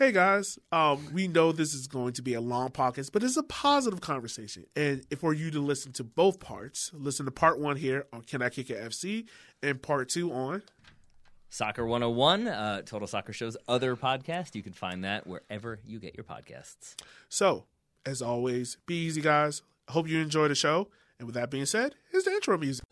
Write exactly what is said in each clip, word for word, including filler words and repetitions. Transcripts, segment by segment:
Hey guys, um, we know this is going to be a long podcast, but it's a positive conversation. And for you to listen to both parts, listen to part one here on Can I Kick It F C and part two on Soccer one oh one, uh, Total Soccer Show's other podcast. You can find that wherever you get your podcasts. So, as always, be easy, guys. I hope you enjoy the show. And with that being said, here's the intro music.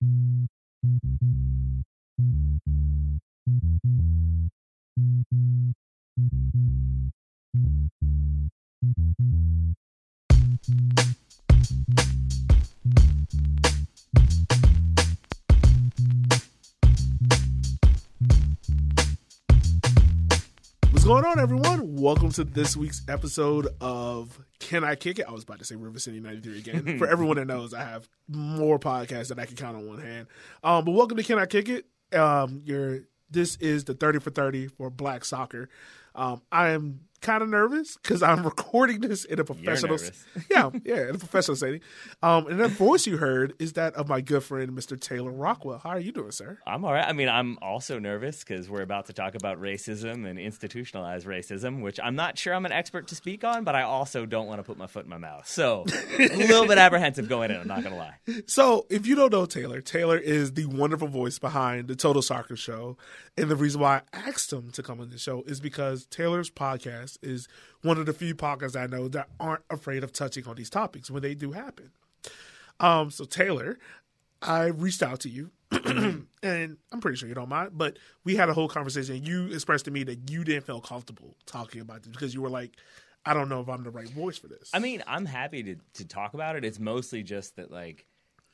What's going on, everyone? Welcome to this week's episode of Can I Kick It? I was about to say River City ninety-three again. For everyone that knows, I have more podcasts that I can count on one hand. Um, but welcome to Can I Kick It? Um, you're, this is the thirty for thirty for Black Soccer. Um, I am kind of nervous because I'm recording this in a professional, yeah, yeah, in a professional setting. Um, and that voice you heard is that of my good friend, Mister Taylor Rockwell. How are you doing, sir? I'm all right. I mean, I'm also nervous because we're about to talk about racism and institutionalized racism, which I'm not sure I'm an expert to speak on, but I also don't want to put my foot in my mouth. So a little bit apprehensive going in, I'm not going to lie. So if you don't know Taylor, Taylor is the wonderful voice behind the Total Soccer Show. And the reason why I asked him to come on the show is because Taylor's podcast is one of the few podcasts I know that aren't afraid of touching on these topics when they do happen. Um, so Taylor, I reached out to you, and I'm pretty sure you don't mind, but we had a whole conversation. You expressed to me that you didn't feel comfortable talking about this because you were like, I don't know if I'm the right voice for this. I mean, I'm happy to, to talk about it. It's mostly just that, like,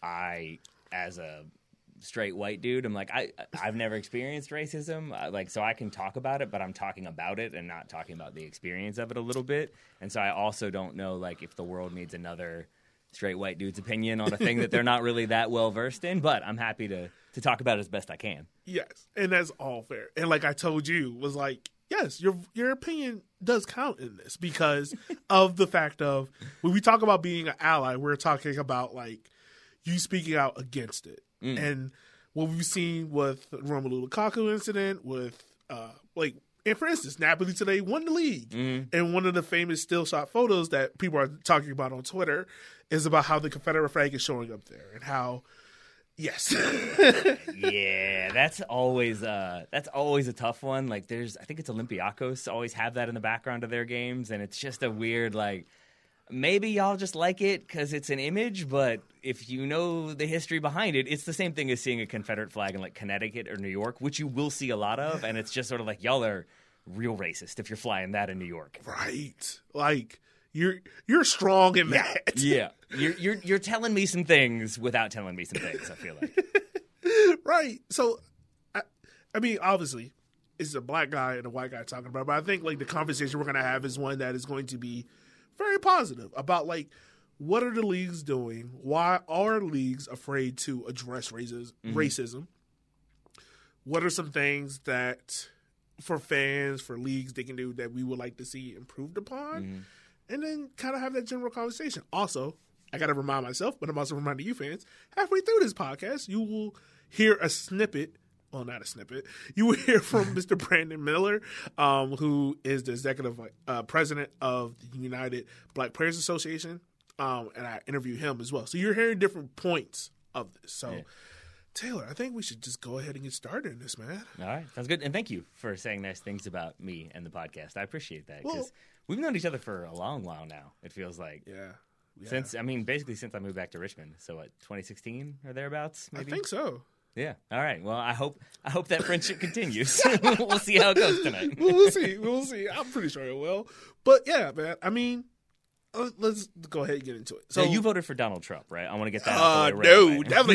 I, as a straight white dude, I'm like, I, I've never experienced racism, uh, like, so I can talk about it, but I'm talking about it and not talking about the experience of it a little bit. And so I also don't know, like, if the world needs another straight white dude's opinion on a thing that they're not really that well versed in, but I'm happy to, to talk about it as best I can. Yes, and that's all fair. And like I told you, was like, yes, your your opinion does count in this because of the fact of when we talk about being an ally, we're talking about, like, you speaking out against it. Mm. And what we've seen with the Romelu Lukaku incident, with, uh, like, and for instance, Napoli today won the league. Mm. And one of the famous still shot photos that people are talking about on Twitter is about how the Confederate flag is showing up there and how, yes. Yeah, that's always uh, that's always a tough one. Like, there's, I think it's Olympiacos always have that in the background of their games, and it's just a weird, like, maybe y'all just like it because it's an image, but if you know the history behind it, it's the same thing as seeing a Confederate flag in, like, Connecticut or New York, which you will see a lot of, and it's just sort of like, y'all are real racist if you're flying that in New York. Right. Like, you're you're strong in that. Yeah. You're, you're, you're telling me some things without telling me some things, I feel like. Right. So, I, I mean, obviously, it's a black guy and a white guy talking about it, but I think, like, the conversation we're going to have is one that is going to be very positive about, like, what are the leagues doing? Why are leagues afraid to address racism? Mm-hmm. racism? What are some things that, for fans, for leagues, they can do that we would like to see improved upon? Mm-hmm. And then kind of have that general conversation. Also, I got to remind myself, but I'm also reminding you fans, halfway through this podcast, you will hear a snippet. Well, not a snippet. You will hear from Mister Brandon Miller, um, who is the executive uh, president of the United Black Players Association, um, and I interview him as well. So you're hearing different points of this. So, yeah. Taylor, I think we should just go ahead and get started in this, man. All right. Sounds good. And thank you for saying nice things about me and the podcast. I appreciate that because well, we've known each other for a long while now, it feels like. Yeah. yeah. Since, I mean, basically since I moved back to Richmond. So, what, twenty sixteen or thereabouts, maybe? I think so. Yeah. All right. Well, I hope I hope that friendship continues. We'll see how it goes tonight. We'll see. We'll see. I'm pretty sure it will. But yeah, man. I mean, let's go ahead and get into it. So, so you voted for Donald Trump, right? I want to get that uh, out the way. No, right definitely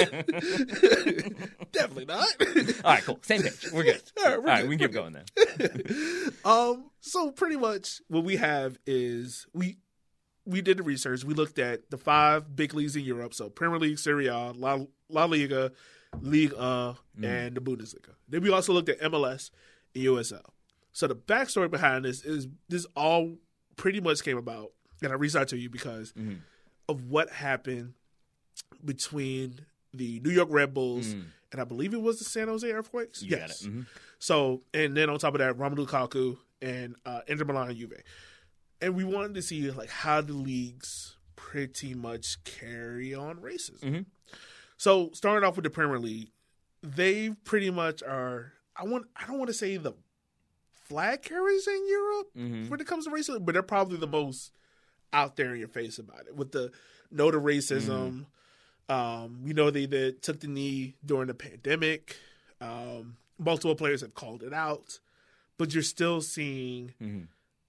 not. Definitely not. All right, cool. Same page. We're good. All right, we're All right good. we can keep going then. um. So pretty much what we have is we we did the research. We looked at the five big leagues in Europe. So Premier League, Serie A, La, La Liga, League uh, mm. and the Bundesliga. Then we also looked at M L S and U S L. So the backstory behind this is this all pretty much came about, and I reached out to you because mm-hmm. of what happened between the New York Red Bulls mm. and I believe it was the San Jose Earthquakes. You yes. got it. Mm-hmm. So, and then on top of that, Romelu Lukaku and uh, Inter Milan and Juve, and we wanted to see like how the leagues pretty much carry on racism. Mm-hmm. So starting off with the Premier League, they pretty much are. I want. I don't want to say the flag carriers in Europe Mm-hmm. when it comes to racism, but they're probably the most out there in your face about it with the no to racism. Mm-hmm. Um, you know, they, they took the knee during the pandemic. Um, multiple players have called it out, but you're still seeing, Mm-hmm.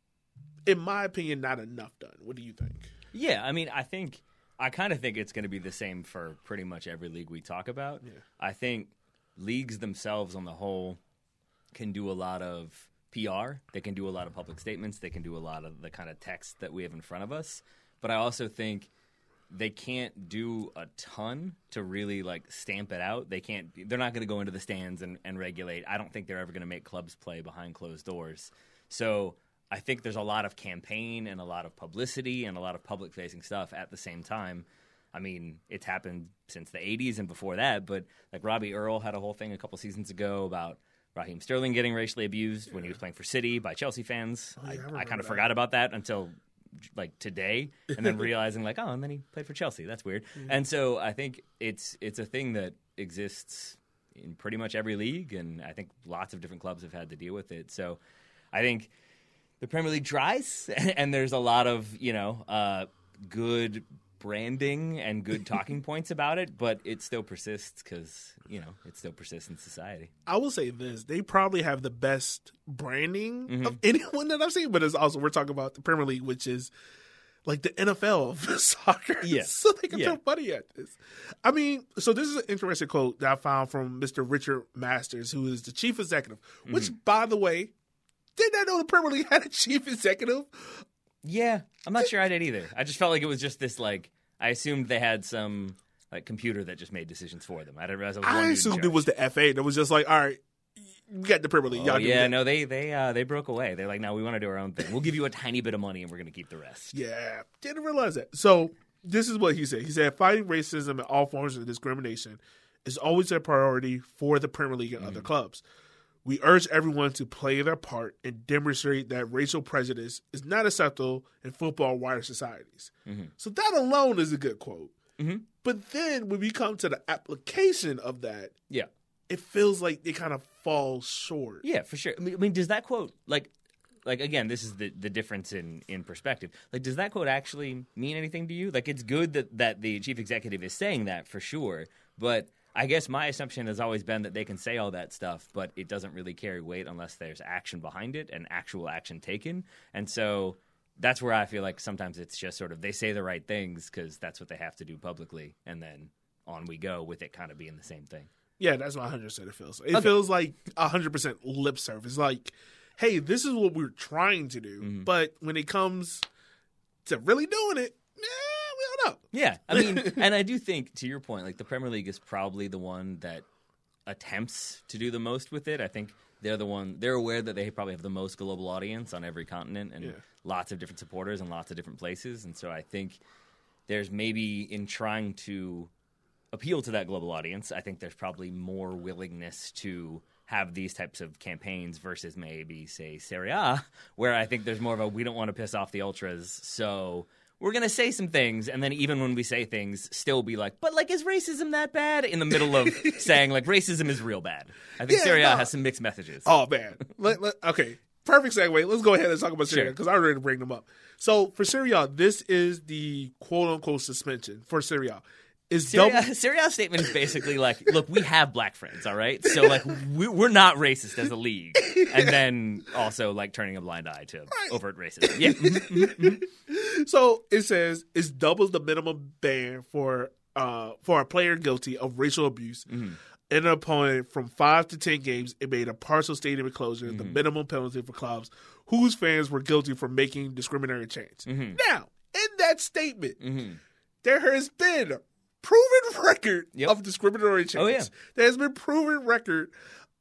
in my opinion, not enough done. What do you think? Yeah, I mean, I think I kind of think it's going to be the same for pretty much every league we talk about. Yeah. I think leagues themselves on the whole can do a lot of P R. They can do a lot of public statements. They can do a lot of the kind of text that we have in front of us. But I also think they can't do a ton to really like stamp it out. They can't. They're not going to go into the stands and, and regulate. I don't think they're ever going to make clubs play behind closed doors. So I think there's a lot of campaign and a lot of publicity and a lot of public-facing stuff at the same time. I mean, it's happened since the eighties and before that, but like Robbie Earle had a whole thing a couple seasons ago about Raheem Sterling getting racially abused yeah. when he was playing for City by Chelsea fans. Oh, yeah, I, I, I kind of forgot about that until like today, and then realizing like, oh, and then he played for Chelsea. That's weird. Mm-hmm. And so I think it's it's a thing that exists in pretty much every league, and I think lots of different clubs have had to deal with it. So I think the Premier League tries, and there's a lot of, you know, uh, good branding and good talking points about it, but it still persists because, you know, it still persists in society. I will say this. They probably have the best branding Mm-hmm. of anyone that I've seen, but it's also, we're talking about the Premier League, which is like the N F L of soccer. Yeah. So they can Yeah. throw money at this. I mean, so this is an interesting quote that I found from Mister Richard Masters, who is the chief executive, Mm-hmm. which, by the way, did not know the Premier League had a chief executive? Yeah, I'm not sure I did either. I just felt like it was just this, like, I assumed they had some, like, computer that just made decisions for them. I didn't realize it was one I dude in assumed charge. it was the F A that was just like, all right, we got the Premier League. Oh, Y'all do yeah, that. no, they they uh, they broke away. They're like, no, we want to do our own thing. We'll give you a tiny bit of money and we're going to keep the rest. Yeah, didn't realize that. So this is what he said. He said, fighting racism and all forms of discrimination is always a priority for the Premier League and mm-hmm. other clubs. We urge everyone to play their part and demonstrate that racial prejudice is not acceptable in football and wider societies. Mm-hmm. So that alone is a good quote. Mm-hmm. But then when we come to the application of that, yeah, it feels like it kind of falls short. Yeah, for sure. I mean, I mean, does that quote, like, like again, this is the, the difference in, in perspective. Like, does that quote actually mean anything to you? Like, it's good that, that the chief executive is saying that for sure, but I guess my assumption has always been that they can say all that stuff, but it doesn't really carry weight unless there's action behind it and actual action taken. And so that's where I feel like sometimes it's just sort of they say the right things because that's what they have to do publicly, and then on we go with it kind of being the same thing. Yeah, that's what one hundred percent it feels. It okay. feels like one hundred percent lip service. Like, hey, this is what we're trying to do, mm-hmm. but when it comes to really doing it, eh, we don't know. Yeah, I mean, and I do think, to your point, like the Premier League is probably the one that attempts to do the most with it. I think they're the one, they're aware that they probably have the most global audience on every continent and yeah. lots of different supporters in lots of different places. And so I think there's maybe in trying to appeal to that global audience, I think there's probably more willingness to have these types of campaigns versus maybe, say, Serie A, where I think there's more of a, we don't want to piss off the ultras, so we're going to say some things, and then even when we say things, still be like, but, like, is racism that bad? In the middle of saying, like, racism is real bad. I think yeah, Serie A no. has some mixed messages. Oh, man. let, let, okay, perfect segue. Let's go ahead and talk about Serie A, because sure. I'm ready to bring them up. So, for Serie A, this is the quote-unquote suspension for Serie A. Is Serie double- A, Serie A statement is basically like, look, we have black friends, all right? So, like, we, we're not racist as a league. yeah. And then also, like, turning a blind eye to right. overt racism. Yeah. Mm-hmm, mm-hmm. So, it says, it doubles the minimum ban for uh, for a player guilty of racial abuse mm-hmm. and an opponent from five to ten games. It made a partial stadium closure mm-hmm. the minimum penalty for clubs whose fans were guilty for making discriminatory change. Mm-hmm. Now, in that statement, mm-hmm. there has been proven record yep. of discriminatory change. Oh, yeah. There has been proven record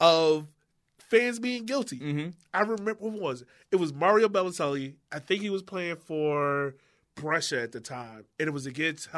of fans being guilty. Mm-hmm. I remember, what was it? It was Mario Balotelli. I think he was playing for Brescia at the time, and it was against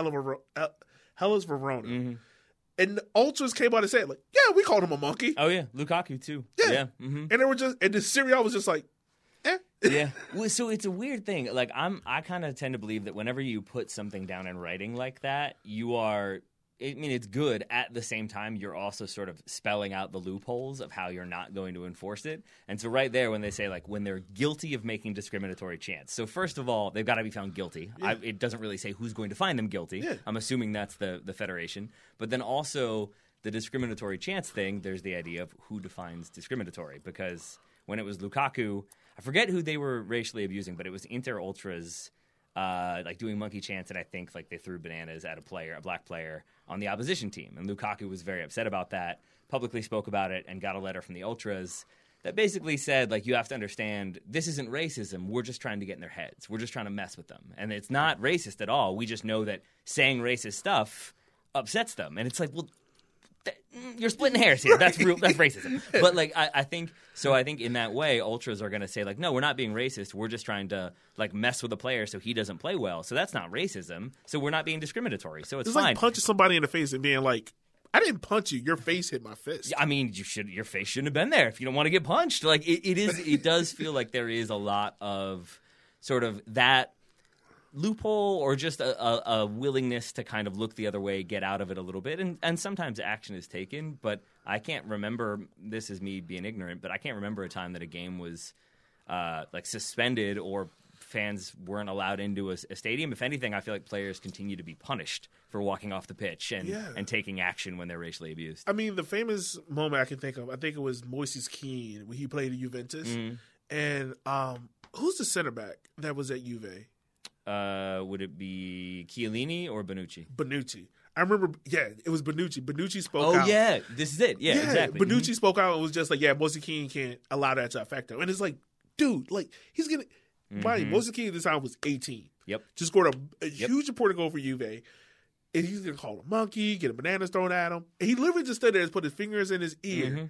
Hellas Verona. Mm-hmm. And the ultras came out and said, like, yeah, we called him a monkey. Oh, yeah. Lukaku, too. Yeah. yeah. Mm-hmm. And they were just, and the Serie A was just like, eh, Yeah. Well, so it's a weird thing. Like I'm, I kind of tend to believe that whenever you put something down in writing like that, you are. I mean, it's good. At the same time, you're also sort of spelling out the loopholes of how you're not going to enforce it. And so right there, when they say, like, when they're guilty of making discriminatory chants. So first of all, they've got to be found guilty. Yeah. I, it doesn't really say who's going to find them guilty. Yeah. I'm assuming that's the, the Federation. But then also, the discriminatory chants thing, there's the idea of who defines discriminatory. Because when it was Lukaku, I forget who they were racially abusing, but it was Inter Ultras uh, like doing monkey chants, and I think like they threw bananas at a player, a black player, on the opposition team. And Lukaku was very upset about that, publicly spoke about it, and got a letter from the Ultras that basically said, like, you have to understand, this isn't racism. We're just trying to get in their heads. We're just trying to mess with them. And it's not racist at all. We just know that saying racist stuff upsets them. And it's like, well, th- you're splitting hairs here. That's real. That's racism. But, like, I, I think – so I think in that way, Ultras are going to say, like, no, we're not being racist. We're just trying to, like, mess with a player so he doesn't play well. So that's not racism. So we're not being discriminatory. So it's, It's fine. like punching somebody in the face and being like, I didn't punch you. Your face hit my fist. I mean, you should. Your face shouldn't have been there if you don't want to get punched. Like it, it is. It does feel like there is a lot of sort of that loophole, or just a, a, a willingness to kind of look the other way, get out of it a little bit, and and sometimes action is taken. But I can't remember. This is me being ignorant, but I can't remember a time that a game was uh, like suspended or fans weren't allowed into a, a stadium. If anything, I feel like players continue to be punished for walking off the pitch and, Yeah. and taking action when they're racially abused. I mean, the famous moment I can think of, I think it was Moises Keane when he played at Juventus. Mm-hmm. And um, who's the center back that was at Juve? Uh, would it be Chiellini or Bonucci? Bonucci. I remember, yeah, it was Bonucci. Bonucci spoke Oh, out. yeah. This is it. Yeah, exactly. Bonucci spoke out and was just like, yeah, Moises Keane can't allow that to affect him. And it's like, dude, like, he's going to, Mm-hmm. mind you, Moises Keane at this time was eighteen. Yep. Just scored a, a Yep. huge important goal for Juve. And he's going to call a monkey, get a banana thrown at him. And he literally just stood there and put his fingers in his ear. Mm-hmm.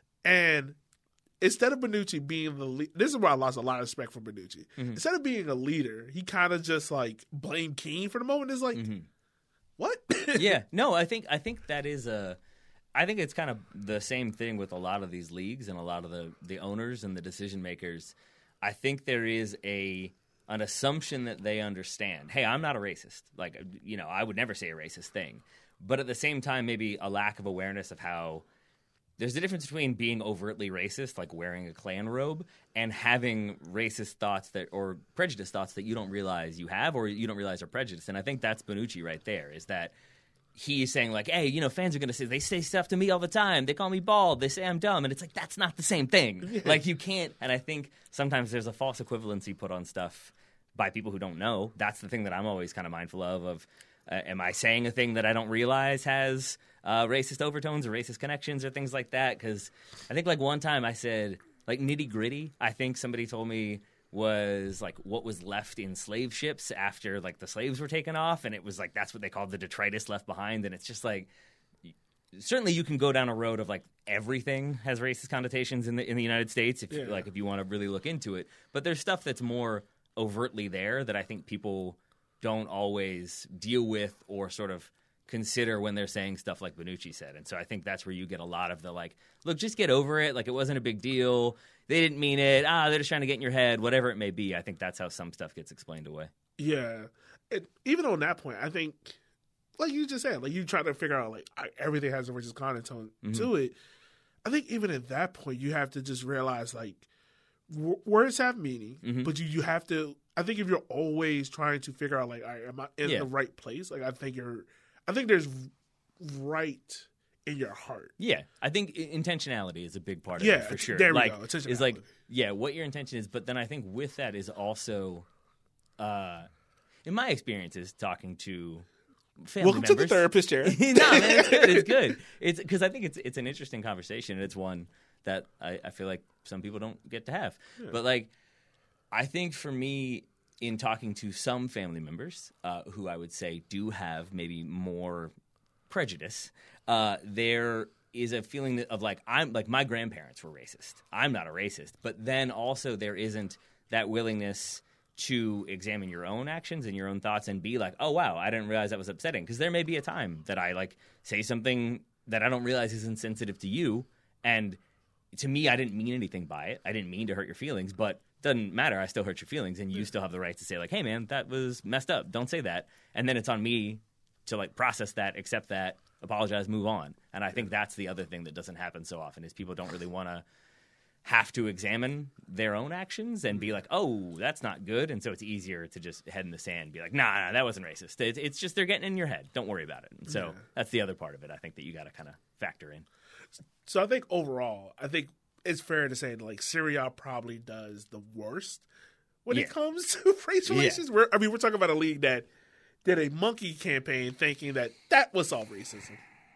And instead of Bonucci being the lead, this is where I lost a lot of respect for Bonucci. Mm-hmm. Instead of being a leader, he kind of just like blamed Keane for the moment. It's like, Mm-hmm. what? Yeah. No, I think I think that is a. I think it's kind of the same thing with a lot of these leagues and a lot of the, the owners and the decision makers. I think there is a an assumption that they understand. Hey, I'm not a racist. Like, you know, I would never say a racist thing. But at the same time, maybe a lack of awareness of how there's a difference between being overtly racist, like wearing a Klan robe, and having racist thoughts that or prejudice thoughts that you don't realize you have or you don't realize are prejudice. And I think that's Bonucci right there, is that he's saying, like, hey, you know, fans are going to say, they say stuff to me all the time. They call me bald. They say I'm dumb. And it's like, that's not the same thing. Yeah. Like, you can't. And I think sometimes there's a false equivalency put on stuff by people who don't know. That's the thing that I'm always kind of mindful of, of uh, am I saying a thing that I don't realize has uh, racist overtones or racist connections or things like that? Because I think, like, one time I said, like, nitty gritty, I think somebody told me was like what was left in slave ships after like the slaves were taken off, and it was like that's what they called the detritus left behind. And it's just like, certainly you can go down a road of like everything has racist connotations in the in the United States if Yeah. like if you want to really look into it, but there's stuff that's more overtly there that I think people don't always deal with or sort of consider when they're saying stuff like Bonucci said. And so I think that's where you get a lot of the like, look, just get over it, like it wasn't a big deal, they didn't mean it, ah, they're just trying to get in your head, whatever it may be. I think that's how some stuff gets explained away. Yeah. And even on that point, I think, like you just said, like you try to figure out, like, I, everything has a racist connotation Mm-hmm. to it. I think even at that point, you have to just realize, like, w- words have meaning, Mm-hmm. but you, you have to, I think if you're always trying to figure out, like, all right, am I in Yeah. the right place? Like, I think you're, I think there's right in your heart. Yeah, I think i- intentionality is a big part of Yeah, it for sure. there we like, go, is like, intentionality. yeah, what your intention is. But then I think with that is also, uh, in my experiences, talking to family Welcome to the members. therapist chair. no, man, it's good. It's good. It's because I think it's it's an interesting conversation, and it's one that I, I feel like some people don't get to have. But like, I think for me, in talking to some family members uh, who I would say do have maybe more prejudice, uh, there is a feeling that, of like I'm like my grandparents were racist. I'm not a racist, but then also there isn't that willingness to examine your own actions and your own thoughts and be like, oh wow, I didn't realize that was upsetting. Because there may be a time that I like say something that I don't realize is insensitive to you, and to me, I didn't mean anything by it. I didn't mean to hurt your feelings, but doesn't matter. I still hurt your feelings, and you still have the right to say, like, hey, man, that was messed up. Don't say that. And then it's on me to, like, process that, accept that, apologize, move on. And I think that's the other thing that doesn't happen so often is people don't really want to have to examine their own actions and be like, oh, that's not good. And so it's easier to just head in the sand and be like, nah, nah, that wasn't racist. It's, it's just they're getting in your head. Don't worry about it. And so yeah. that's the other part of it, I think, that you got to kind of factor in. So I think overall, I think it's fair to say that, like, Syria probably does the worst when yeah. it comes to race relations. Yeah. We're, I mean, we're talking about a league that did a monkey campaign thinking that that was all racism.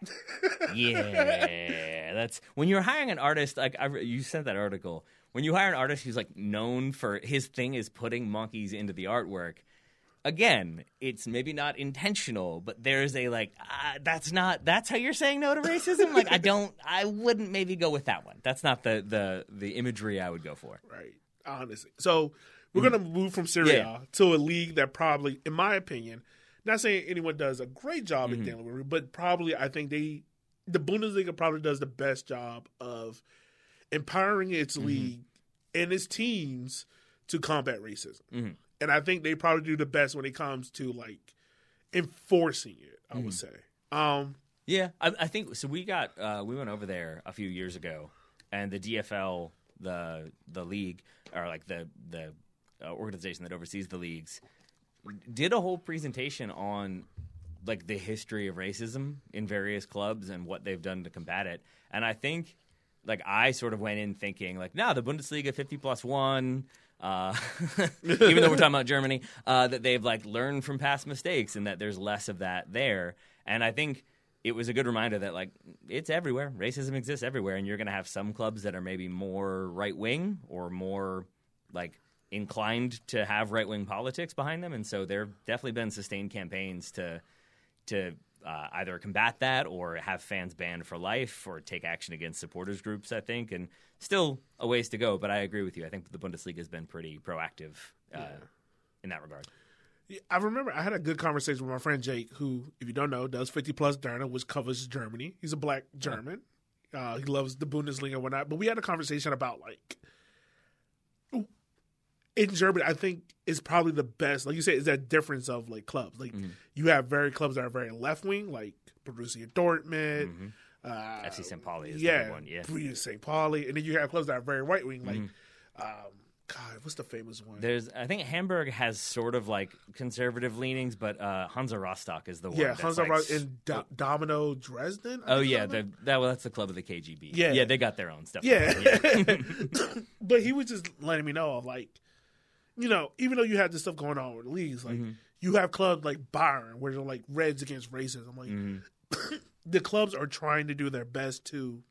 Yeah, that's when you're hiring an artist. Like I, you sent that article. When you hire an artist who's like known for his thing is putting monkeys into the artwork. Again, it's maybe not intentional, but there's a like uh, that's not that's how you're saying no to racism. Like I don't, I wouldn't maybe go with that one. That's not the the the imagery I would go for. Right, honestly. So we're mm. gonna move from Syria yeah. to a league that probably, in my opinion. Not saying anyone does a great job mm-hmm. at dealing with it, but probably I think they, the Bundesliga probably does the best job of empowering its mm-hmm. league and its teams to combat racism. Mm-hmm. And I think they probably do the best when it comes to like enforcing it, I mm-hmm. would say. Um, yeah, I, I think so. We got uh, we went over there a few years ago, and the D F L, the the league, or like the the uh, organization that oversees the leagues, did a whole presentation on like the history of racism in various clubs and what they've done to combat it. And I think like I sort of went in thinking like, no, the Bundesliga fifty plus one, uh, even though we're talking about Germany, uh, that they've like learned from past mistakes and that there's less of that there. And I think it was a good reminder that like it's everywhere. Racism exists everywhere. And you're going to have some clubs that are maybe more right wing or more like inclined to have right-wing politics behind them, and so there have definitely been sustained campaigns to to uh, either combat that or have fans banned for life or take action against supporters groups, I think, and still a ways to go, but I agree with you. I think the Bundesliga has been pretty proactive uh, yeah. in that regard. Yeah, I remember I had a good conversation with my friend Jake, who, if you don't know, does fifty plus Derna, which covers Germany. He's a black German. Oh. Uh, he loves the Bundesliga and whatnot, but we had a conversation about, like, in Germany, I think is probably the best. Like you said, is that difference of like clubs. Like mm-hmm. you have very clubs that are very left wing, like Borussia Dortmund, mm-hmm. uh, F C Saint Pauli is yeah, the one. Yeah, Borussia Saint Pauli, and then you have clubs that are very right wing, like mm-hmm. um, God, what's the famous one? There's, I think Hamburg has sort of like conservative leanings, but uh, Hansa Rostock is the one. Yeah, Hansa like, Rostock and Do- Domino Dresden. I oh yeah, the, that well, that's the club of the K G B. Yeah, yeah, they got their own stuff. Yeah, yeah. But he was just letting me know of like. You know, even though you have this stuff going on with the leagues, like mm-hmm. you have clubs like Bayern where they're like Reds against racism. Like mm-hmm. the clubs are trying to do their best to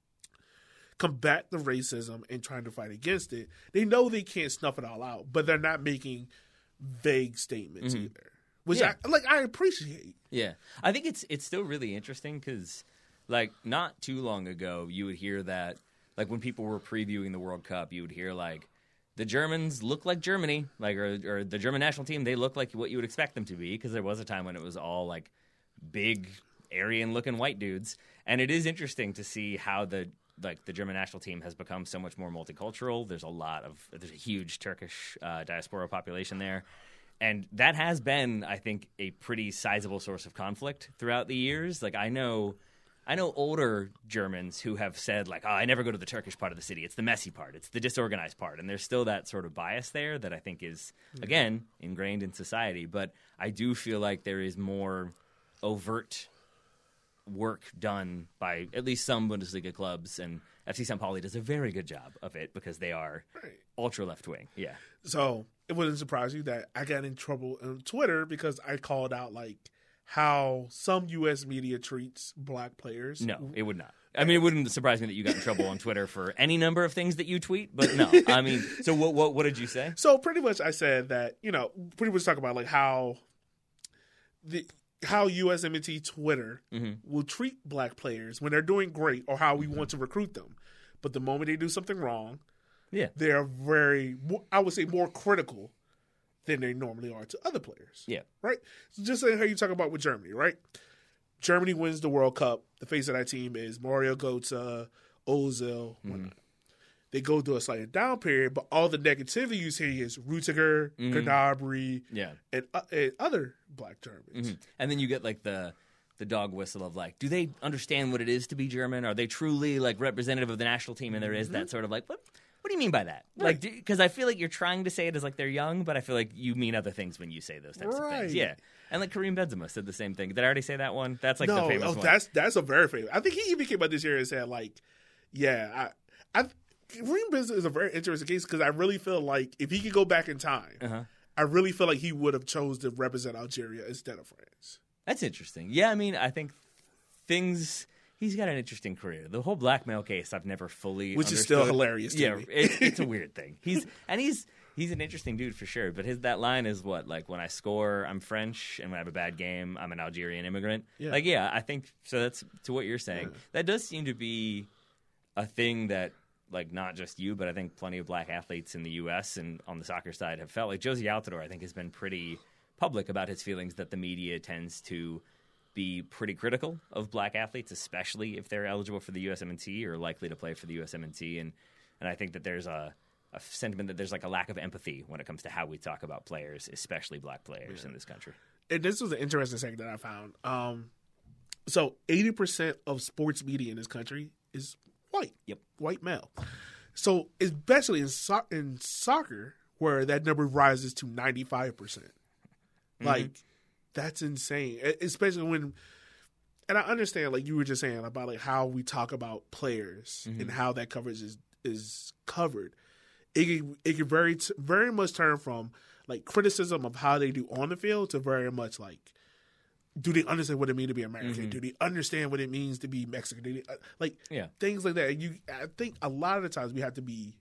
combat the racism and trying to fight against it. They know they can't snuff it all out, but they're not making vague statements mm-hmm. either, which yeah. I like. I appreciate. Yeah, I think it's it's still really interesting because, like, not too long ago, you would hear that, like, when people were previewing the World Cup, you would hear like. The Germans look like Germany, like or, or the German national team. They look like what you would expect them to be because there was a time when it was all like big Aryan-looking white dudes. And it is interesting to see how the like the German national team has become so much more multicultural. There's a lot of there's a huge Turkish uh, diaspora population there, and that has been, I think, a pretty sizable source of conflict throughout the years. Like I know. I know older Germans who have said, like, oh, I never go to the Turkish part of the city. It's the messy part. It's the disorganized part. And there's still that sort of bias there that I think is, again, ingrained in society. But I do feel like there is more overt work done by at least some Bundesliga clubs. And F C Saint Pauli does a very good job of it because they are right. ultra left-wing. Yeah. So it wouldn't surprise you that I got in trouble on Twitter because I called out, like, how some U S media treats black players. No, it would not. I mean, it wouldn't surprise me that you got in trouble on Twitter for any number of things that you tweet, but no. I mean, so what what, what did you say? So pretty much I said that, you know, pretty much talk about like how the how U S M N T Twitter mm-hmm. will treat black players when they're doing great or how we mm-hmm. want to recruit them. But the moment they do something wrong, yeah, they're very, I would say, more critical than they normally are to other players. Yeah. Right? So just like how you talk about with Germany, right? Germany wins the World Cup. The face of that team is Mario Götze, Ozil, whatnot. Mm-hmm. they go through a slightly down period, but all the negativity you see is Rudiger, mm-hmm. Gnabry, yeah. and, uh, and other black Germans. Mm-hmm. And then you get like the the dog whistle of like, do they understand what it is to be German? Are they truly like representative of the national team? And there is mm-hmm. that sort of like, what what do you mean by that? Right. Like, because I feel like you're trying to say it as like they're young, but I feel like you mean other things when you say those types right. of things. Yeah. And like Kareem Benzema said the same thing. Did I already say that one? That's like no, the famous oh, one. That's that's a very famous. I think he even came out this year and said like, yeah, I, I Kareem Benzema is a very interesting case because I really feel like if he could go back in time, uh-huh. I really feel like he would have chose to represent Algeria instead of France. That's interesting. Yeah, I mean, I think things. He's got an interesting career. The whole blackmail case, I've never fully which understood. is still hilarious. To yeah, me. it, it's a weird thing. He's and he's he's an interesting dude for sure. But his that line is what like when I score, I'm French, and when I have a bad game, I'm an Algerian immigrant. Yeah. Like yeah, I think so. That's to what you're saying. Yeah. That does seem to be a thing that. Like, not just you, but I think plenty of black athletes in the U S and on the soccer side have felt. Like, Josie Altidore, I think, has been pretty public about his feelings that the media tends to be pretty critical of black athletes, especially if they're eligible for the U S M N T or likely to play for the U S M N T. And, and I think that there's a, a sentiment that there's, like, a lack of empathy when it comes to how we talk about players, especially black players yeah. in this country. And this was an interesting segment that I found. Um, so, eighty percent of sports media in this country is white. Yep. White male. So, especially in, so- in soccer, where that number rises to ninety-five percent. Mm-hmm. Like, that's insane. Especially when, and I understand, like you were just saying, about like how we talk about players mm-hmm. and how that coverage is, is covered. It can, it can very, very much turn from, like, criticism of how they do on the field to very much, like, do they understand what it means to be American? Mm-hmm. Do they understand what it means to be Mexican? Do they, like yeah. things like that. You, I think a lot of the times we have to be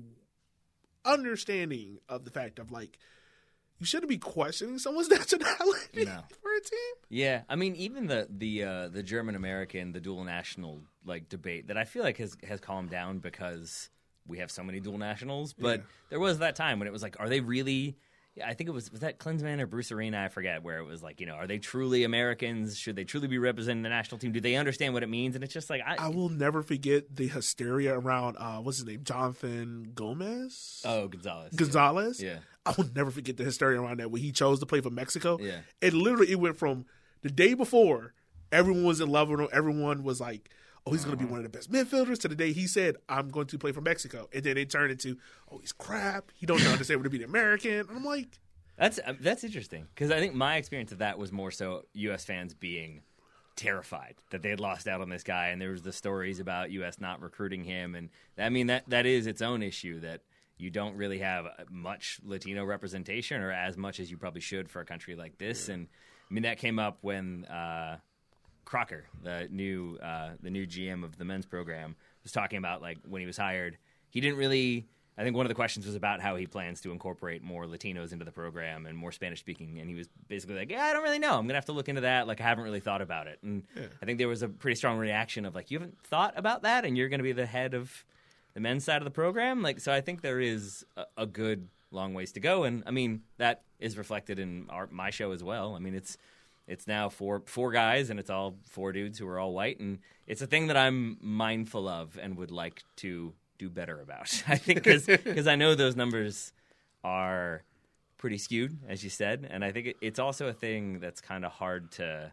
understanding of the fact of like you shouldn't be questioning someone's nationality no. for a team. Yeah, I mean even the the uh, the German American, the dual national like debate that I feel like has has calmed down because we have so many dual nationals. But yeah. there was that time when it was like, are they really? Yeah, I think it was was that Klinsmann or Bruce Arena, I forget, where it was like, you know, are they truly Americans? Should they truly be representing the national team? Do they understand what it means? And it's just like I, I will never forget the hysteria around uh, what's his name, Jonathan Gomez. Oh, Gonzalez. Gonzalez. Yeah, I will never forget the hysteria around that when he chose to play for Mexico. Yeah, it literally it went from the day before everyone was in love with him, everyone was like, oh, he's going to be one of the best midfielders, to the day he said, I'm going to play for Mexico, and then it turned into, oh, he's crap. He don't understand what to be an American. And I'm like. That's that's interesting because I think my experience of that was more so U S fans being terrified that they had lost out on this guy, and there was the stories about U S not recruiting him, and I mean that that is its own issue that you don't really have much Latino representation or as much as you probably should for a country like this. And I mean that came up when uh, Crocker, the new uh, the new G M of the men's program, was talking about like when he was hired, he didn't really. I think one of the questions was about how he plans to incorporate more Latinos into the program and more Spanish speaking. And he was basically like, yeah, I don't really know. I'm going to have to look into that. Like, I haven't really thought about it. And yeah. I think there was a pretty strong reaction of like, you haven't thought about that and you're going to be the head of the men's side of the program? Like, so I think there is a, a good long ways to go. And I mean, that is reflected in our, my show as well. I mean, it's, it's now four, four guys and it's all four dudes who are all white. And it's a thing that I'm mindful of and would like to do better about. I think because I know those numbers are pretty skewed, as you said, and I think it, it's also a thing that's kind of hard to,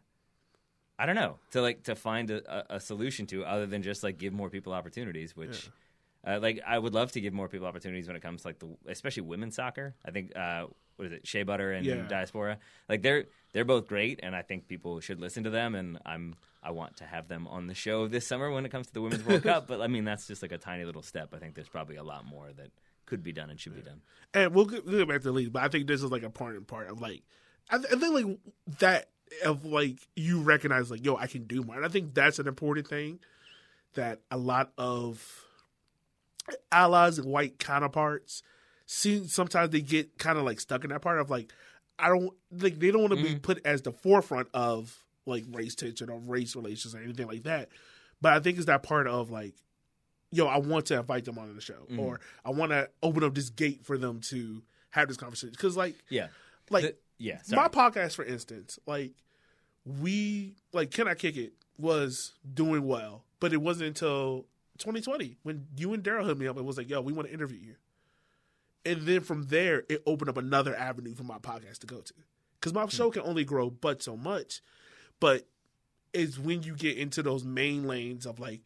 I don't know, to like to find a, a solution to other than just like give more people opportunities. Which, yeah. uh, like, I would love to give more people opportunities when it comes to like the, especially women's soccer. I think uh, what is it, Shea Butter and yeah. Diaspora, like they're they're both great, and I think people should listen to them. And I'm I want to have them on the show this summer when it comes to the Women's World Cup. But I mean, that's just like a tiny little step. I think there's probably a lot more that could be done and should yeah. be done. And we'll get, we'll get back to the league, but I think this is like a important part of like, I, th- I think like that of like you recognize like, yo, I can do more. And I think that's an important thing that a lot of allies and white counterparts see. Sometimes they get kind of like stuck in that part of like, I don't like they don't want to mm-hmm. be put as the forefront of like race tension or race relations or anything like that. But I think it's that part of like, yo, I want to invite them on the show mm-hmm. or I want to open up this gate for them to have this conversation. Cause like, yeah, like the, yeah, sorry. my podcast, for instance, like we, like Can I Kick It was doing well, but it wasn't until twenty twenty when you and Daryl hit me up and was like, yo, we want to interview you. And then from there, it opened up another avenue for my podcast to go to. Because my show can only grow but so much. But it's when you get into those main lanes of like,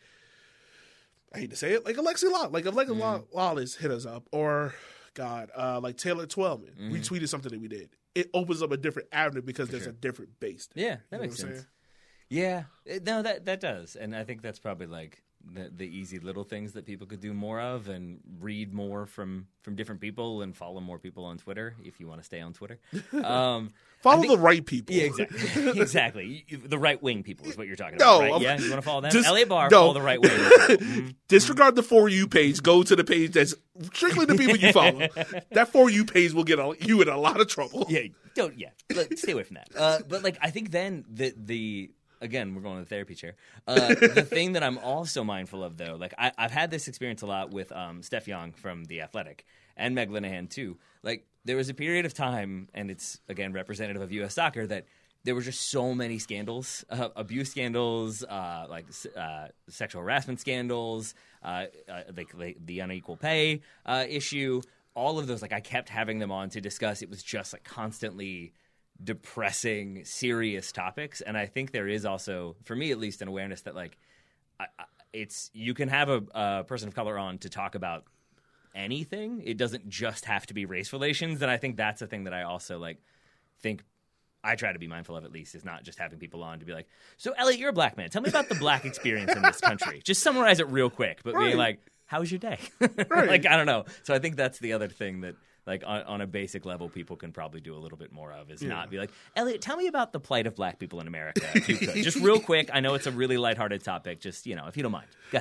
I hate to say it, like Alexi Law. Like Alexi mm. Law, Lawless hit us up. Or, God, uh, like Taylor Twelman. Mm. We tweeted something that we did. It opens up a different avenue because for there's sure. a different base. There. Yeah, that you makes sense. Yeah, no, that that does. And I think that's probably like the, the easy little things that people could do more of and read more from, from different people and follow more people on Twitter if you want to stay on Twitter. Um, follow think, the right people. Yeah, exactly. exactly. You, the right wing people is what you're talking about, no, right? Yeah, you want to follow them? Just, Elliot Barr, no. follow the right wing. Mm-hmm. Disregard the For You page. Go to the page that's strictly the people you follow. That For You page will get a, you in a lot of trouble. Yeah, don't, yeah. Let, stay away from that. Uh, but like, I think then the the... Again, we're going to the therapy chair. Uh, the thing that I'm also mindful of, though, like I, I've had this experience a lot with um, Steph Young from The Athletic and Meg Linehan, too. Like, there was a period of time, and it's, again, representative of U S soccer, that there were just so many scandals, uh, abuse scandals, uh, like uh, sexual harassment scandals, uh, uh, like, like the unequal pay uh, issue, all of those. Like, I kept having them on to discuss. It was just, like, constantly depressing, serious topics. And I think there is also, for me at least, an awareness that like I, I, it's you can have a, a person of color on to talk about anything. It doesn't just have to be race relations. And I think that's a thing that I also like think I try to be mindful of, at least, is not just having people on to be like, so Elliot, you're a black man. Tell me about the black experience in this country. Just summarize it real quick, but right. being like, how was your day? Right. Like, I don't know. So I think that's the other thing that like on, on a basic level, people can probably do a little bit more of is yeah. not be like, Elliot, tell me about the plight of black people in America, if you could. Just real quick. I know it's a really lighthearted topic. Just, you know, if you don't mind. Go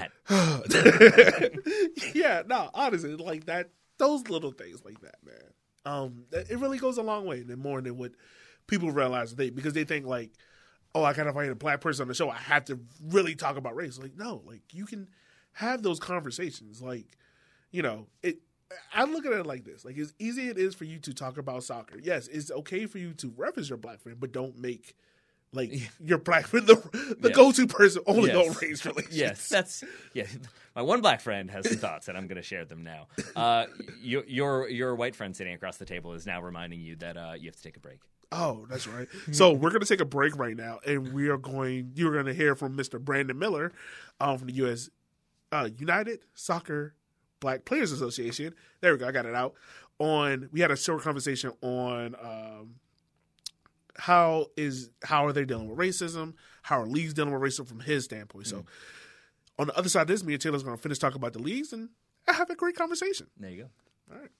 ahead. Yeah, no, honestly, like that, those little things like that, man. Um, it really goes a long way, than more than what people realize they because they think like, oh, I gotta find a black person on the show. I have to really talk about race. Like, no, like you can have those conversations. Like, you know, it. I look at it like this: like, as easy it is for you to talk about soccer. Yes, it's okay for you to reference your black friend, but don't make like yeah. your black friend the, the yes. go-to person only yes. on race relations. Yes, that's yeah. My one black friend has some thoughts, and I'm going to share them now. Uh, your your your white friend sitting across the table is now reminding you that uh, you have to take a break. Oh, that's right. So we're going to take a break right now, and we are going. You're going to hear from Mister Brandon Miller um, from the U S Uh, United Soccer Black Players Association. There we go. I got it out. On we had a short conversation on um, how is how are they dealing with racism? How are leagues dealing with racism from his standpoint? Mm-hmm. So on the other side of this, me and Taylor's going to finish talking about the leagues and have a great conversation. There you go. All right.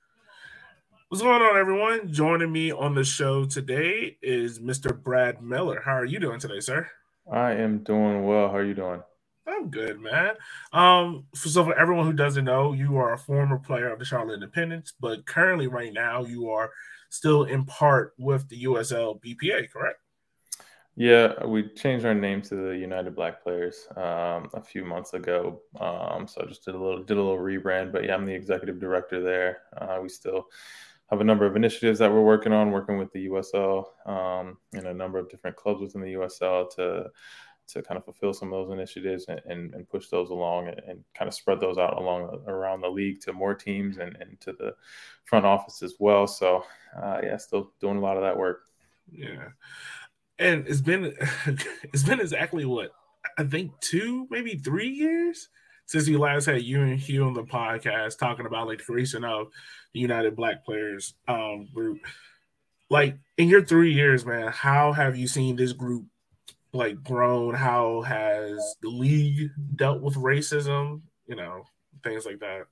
What's going on, everyone? Joining me on the show today is Mister Brad Miller. How are you doing today, sir? I am doing well. How are you doing? I'm good, man. Um, so for everyone who doesn't know, you are a former player of the Charlotte Independents, but currently right now you are still in part with the U S L B P A, correct? Yeah, we changed our name to the United Black Players um, a few months ago. Um, so I just did a little did a little rebrand, but yeah, I'm the executive director there. Uh, we still have a number of initiatives that we're working on, working with the U S L um, and a number of different clubs within the U S L to to kind of fulfill some of those initiatives and, and, and push those along and, and kind of spread those out along around the league to more teams and, and to the front office as well. So, uh, yeah, still doing a lot of that work. Yeah. And it's been, it's been exactly what, I think two, maybe three years since we last had you and Hugh on the podcast talking about like the creation of the United Black Players um, group. Like in your three years, man, how have you seen this group like grown? How has the league dealt with racism? You know, things like that.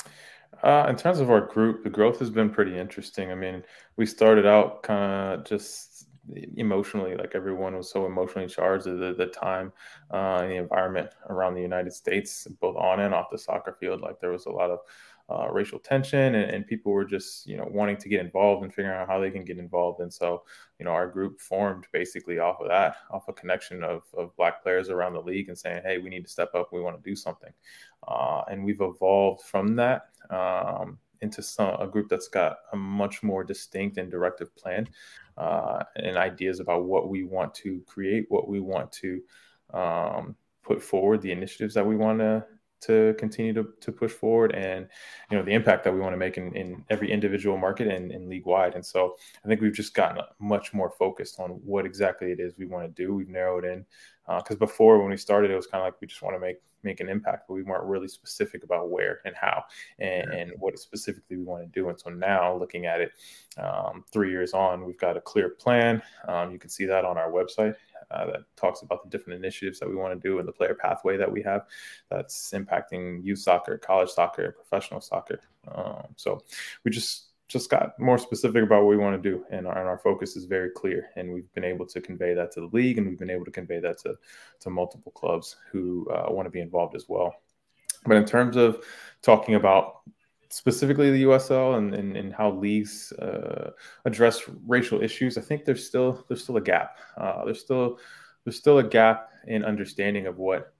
Uh, in terms of our group, the growth has been pretty interesting. I mean, we started out kind of just emotionally, like everyone was so emotionally charged at the, the time uh, in the environment around the United States, both on and off the soccer field. Like there was a lot of uh, racial tension and, and people were just, you know, wanting to get involved and figuring out how they can get involved. And so, you know, our group formed basically off of that, off a connection of, of Black players around the league and saying, hey, we need to step up. We want to do something. Uh, and we've evolved from that um, into some, a group that's got a much more distinct and directive plan uh, and ideas about what we want to create, what we want to um, put forward, the initiatives that we want to to continue to, to push forward, and you know the impact that we want to make in, in every individual market and, and league wide. And so I think we've just gotten much more focused on what exactly it is we want to do. We've narrowed in because uh, before when we started, it was kind of like we just want to make make an impact, but we weren't really specific about where and how and, and what specifically we want to do. And so now looking at it um, three years on, we've got a clear plan. Um, you can see that on our website. Uh, that talks about the different initiatives that we want to do and the player pathway that we have that's impacting youth soccer, college soccer, professional soccer. Um, so we just just got more specific about what we want to do, and our, and our focus is very clear. And we've been able to convey that to the league, and we've been able to convey that to, to multiple clubs who uh, want to be involved as well. But in terms of talking about specifically the U S L and, and, and how leagues uh, address racial issues, I think there's still there's still a gap. Uh, there's still there's still a gap in understanding of what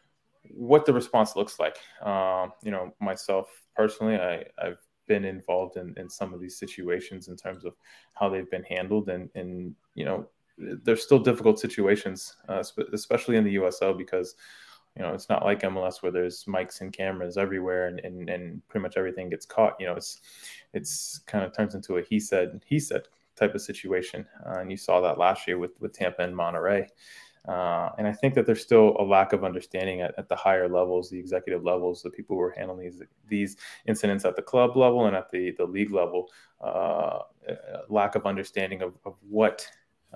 what the response looks like. Um, you know, myself personally, I, I've been involved in, in some of these situations in terms of how they've been handled, and and you know, there's still difficult situations, uh, especially in the U S L, because you know, it's not like M L S where there's mics and cameras everywhere and, and, and pretty much everything gets caught. You know, it's it's kind of turns into a he said, he said type of situation. Uh, and you saw that last year with, with Tampa and Monterey. Uh, and I think that there's still a lack of understanding at, at the higher levels, the executive levels, the people who are handling these, these incidents at the club level and at the, the league level, uh, lack of understanding of, of what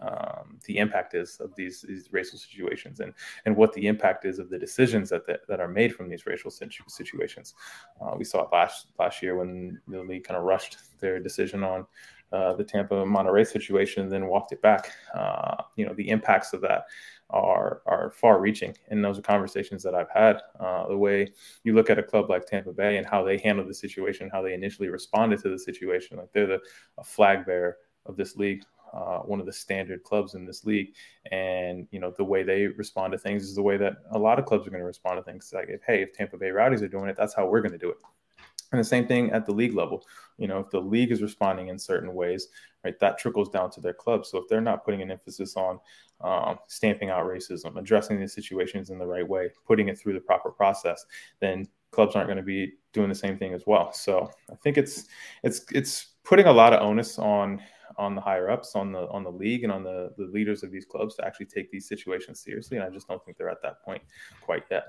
Um, the impact is of these, these racial situations, and and what the impact is of the decisions that that, that are made from these racial situ- situations. Uh, we saw it last last year when the league kind of rushed their decision on uh, the Tampa Monterey situation and then walked it back. Uh, you know, the impacts of that are are far-reaching, and those are conversations that I've had. Uh, the way you look at a club like Tampa Bay and how they handled the situation, how they initially responded to the situation, like they're the a flag bearer of this league. Uh, one of the standard clubs in this league, and you know the way they respond to things is the way that a lot of clubs are going to respond to things. Like, if, hey, if Tampa Bay Rowdies are doing it, that's how we're going to do it. And the same thing at the league level. You know, if the league is responding in certain ways, right, that trickles down to their clubs. So if they're not putting an emphasis on um, stamping out racism, addressing these situations in the right way, putting it through the proper process, then clubs aren't going to be doing the same thing as well. So I think it's it's it's putting a lot of onus on. on the higher ups, on the on the league, and on the, the leaders of these clubs to actually take these situations seriously. And I just don't think they're at that point quite yet.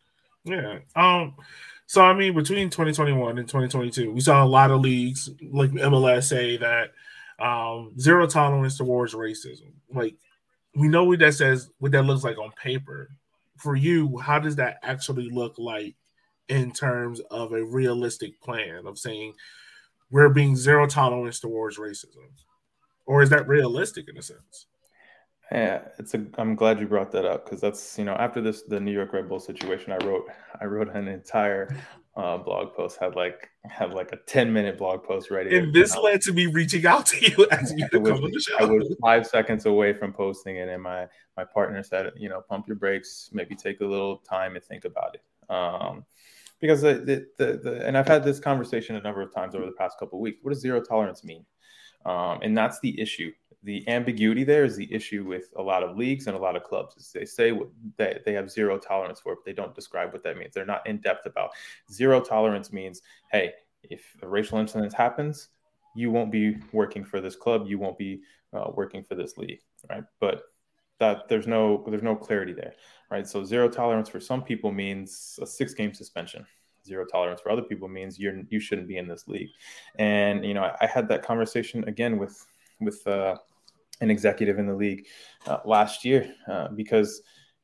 Yeah. Um. So I mean, between twenty twenty-one and twenty twenty-two, we saw a lot of leagues like M L S say that um, zero tolerance towards racism. Like, we know what that says, what that looks like on paper. For you, how does that actually look like in terms of a realistic plan of saying we're being zero tolerance towards racism? Or is that realistic in a sense? Yeah, it's a. I'm glad you brought that up, because that's, you know, after this the New York Red Bull situation, I wrote I wrote an entire uh, blog post, had like had like a ten minute blog post ready. And this led to me reaching out to you as you come on the show. I was five seconds away from posting it, and my my partner said, you know, pump your brakes, maybe take a little time and think about it. Um, because the, the, the, the and I've had this conversation a number of times over the past couple of weeks. What does zero tolerance mean? Um, and that's the issue. The ambiguity there is the issue with a lot of leagues and a lot of clubs. Is they say what they, they have zero tolerance for it, but they don't describe what that means. They're not in depth about. Zero tolerance means, hey, if a racial incident happens, you won't be working for this club. You won't be uh, working for this league, right? But that there's no there's no clarity there, right? So zero tolerance for some people means a six game suspension. Zero tolerance for other people means you're you shouldn't be in this league. And you know, I, I had that conversation again with with uh, an executive in the league uh, last year uh, because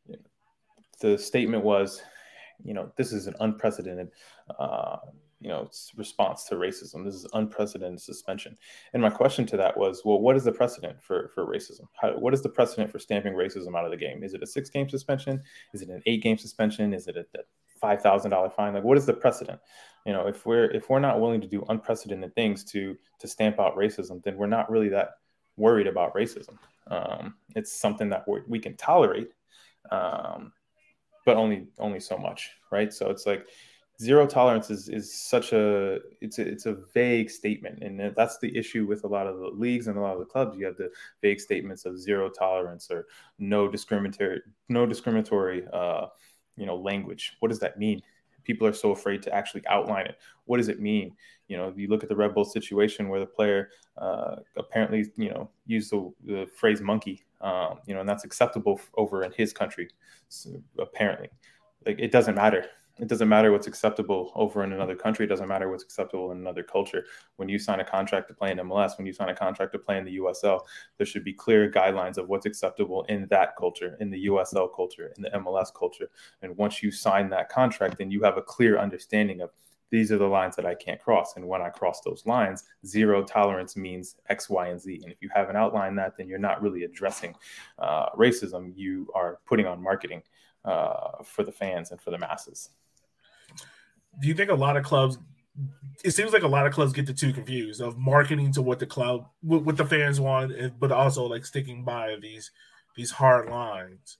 the statement was, you know, this is an unprecedented, uh, you know, response to racism. This is unprecedented suspension. And my question to that was, well, what is the precedent for for racism? How, what is the precedent for stamping racism out of the game? Is it a six game suspension? Is it an eight game suspension? Is it a, a five thousand dollars fine? Like, what is the precedent? You know, if we're if we're not willing to do unprecedented things to to stamp out racism, then we're not really that worried about racism. Um, it's something that we're, we can tolerate, um, but only only so much, right? So it's like zero tolerance is is such a it's a, it's a vague statement, and that's the issue with a lot of the leagues and a lot of the clubs. You have the vague statements of zero tolerance or no discriminatory no discriminatory uh, you know language. What does that mean? people are so afraid to actually outline it. What does it mean? You know, you look at the Red Bull situation where the player uh, apparently, you know, used the, the phrase monkey, um, you know, and that's acceptable over in his country, so, apparently. Like, it doesn't matter. It doesn't matter what's acceptable over in another country. It doesn't matter what's acceptable in another culture. When you sign a contract to play in M L S, when you sign a contract to play in the U S L, there should be clear guidelines of what's acceptable in that culture, in the U S L culture, in the M L S culture. And once you sign that contract, then you have a clear understanding of these are the lines that I can't cross. And when I cross those lines, zero tolerance means X, Y, and Z. And if you haven't outlined that, then you're not really addressing uh, racism. You are putting on marketing uh, for the fans and for the masses. Do you think a lot of clubs, it seems like a lot of clubs get the two confused of marketing to what the club, what the fans want, but also like sticking by these, these hard lines.